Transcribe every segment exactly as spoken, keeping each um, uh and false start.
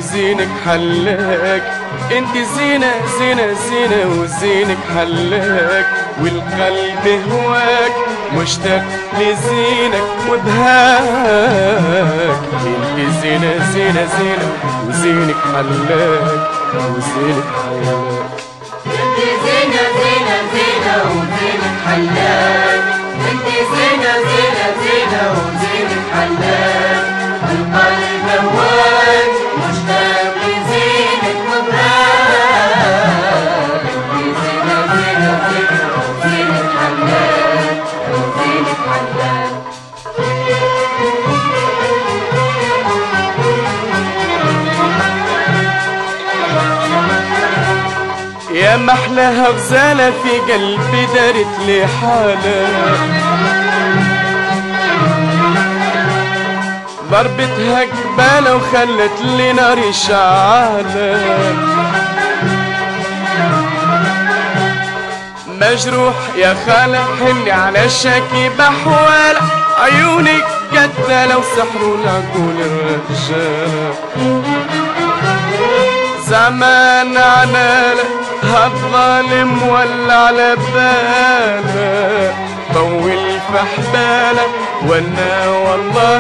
وزينك حلاك. انت زينة زينة زينة وزينك حلاك، والقلب هواك مشتاق لزينك وبهاك. انت زينة زينة زينة وزينك حلاك، وزينك حلاك. انت زينة زينة زينة وزينك حلاك. انت زينة زينة زينة وزينك حلاك، القلب هواك مشتاق لزينك وبهاك. انت زينة زينة زينة وزينك حلاك، وزينك حلاك. يا محلاها غزالة في قلبي دارت لي حالة، ضربتها قبالة وخلت لي ناري شعالة. مجروح يا خالة حني على شاكي بحوالة، عيونك قتالة وسحروا العقول الرجالة. زمان عنالة هالظالم ولا على باله، طول في حباله وانا والله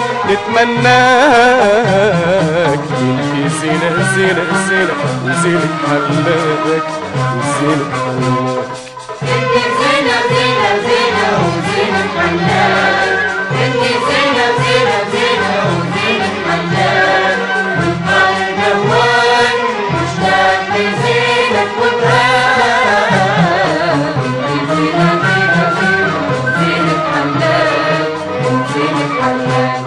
نتمناك. انت زينة زينة زينة وزينك حلاك، وزينك حلاك. انت زينة زينة زينة وزينك حلاك. انت زينة زينة زينة وزينك حلاك، والقلب هواك مشتاق لزينك وبهاك. انت زينة زينة زينة وزينك حلاك، وزينك حلاك.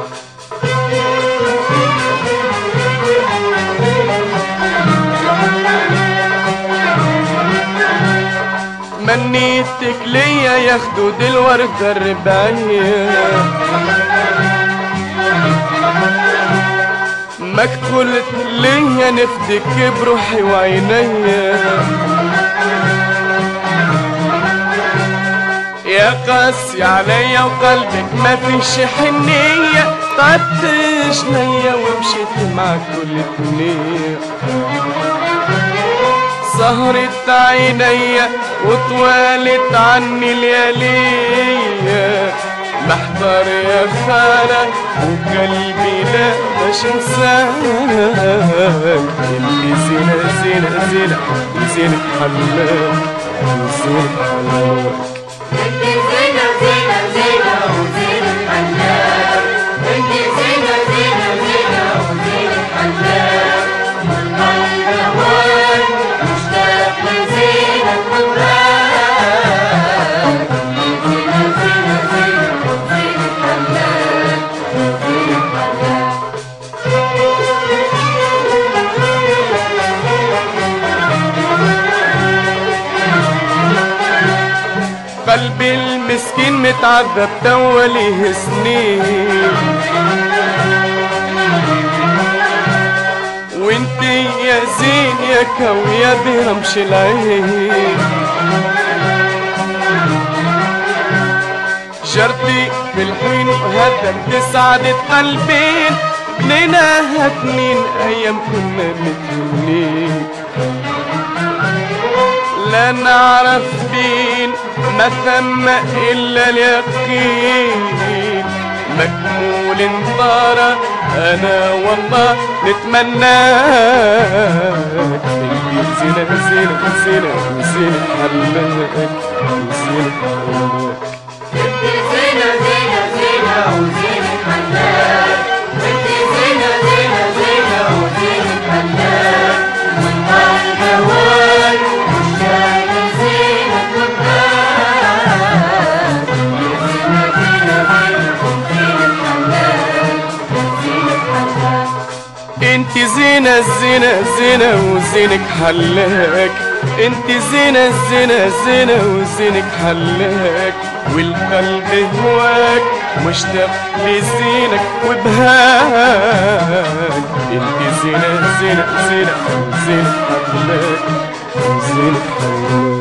منيتك ليا يا خدود الوردة الرباعية، مكتولت ليا نفدك بروحي وعينيا. يا قاسي عليا وقلبك ما فيش حنية، طبتش ليا ومشيت معك كل الدنيا. سهرت عينيا وطوالت عني الليالية، محضر يا خالة وقلبي لا باش انساك. اللي زينة زينة زينة وزينك حلاك، وزينك حلاك. انت زينة زينة زينة وزينك حلاك. انت زينة زينة زينة وزينك حلاك، والقلب هواك مشتاق لزينك وبهاك. انت زينة زينة زينة وزينك حلاك، وزينك حلاك. قلبي المسكين متعذب توليه سنين، وانتي يا زين يا كوية برمش العين. جرتي في الحين وهدت سعادة قلبين، بنينا هاتنين ايام كنا متهنين. لا نعرف بين ما ثم إلا اليقين، مكمول انطارة أنا والله نتمناك. انت زينة زينة زينة وزينك حلاك، وزينك حلاك. انت زينة زينة زينة وزينك حلاك. انت زينة زينة زينة وزينك حلاك، والقلب هواك مشتاق لزينك وبهاك. انت زينة زينة زينة وزينك حلاك، وزينك حلاك. انت زينة زينة زينة وزينك حلاك. انت زينة زينة زينة وزينك حلاك، والقلب هواك مشتاق لزينك وبهاك. انت زينة زينة زينة وزينك حلاك، وزينك حلاك.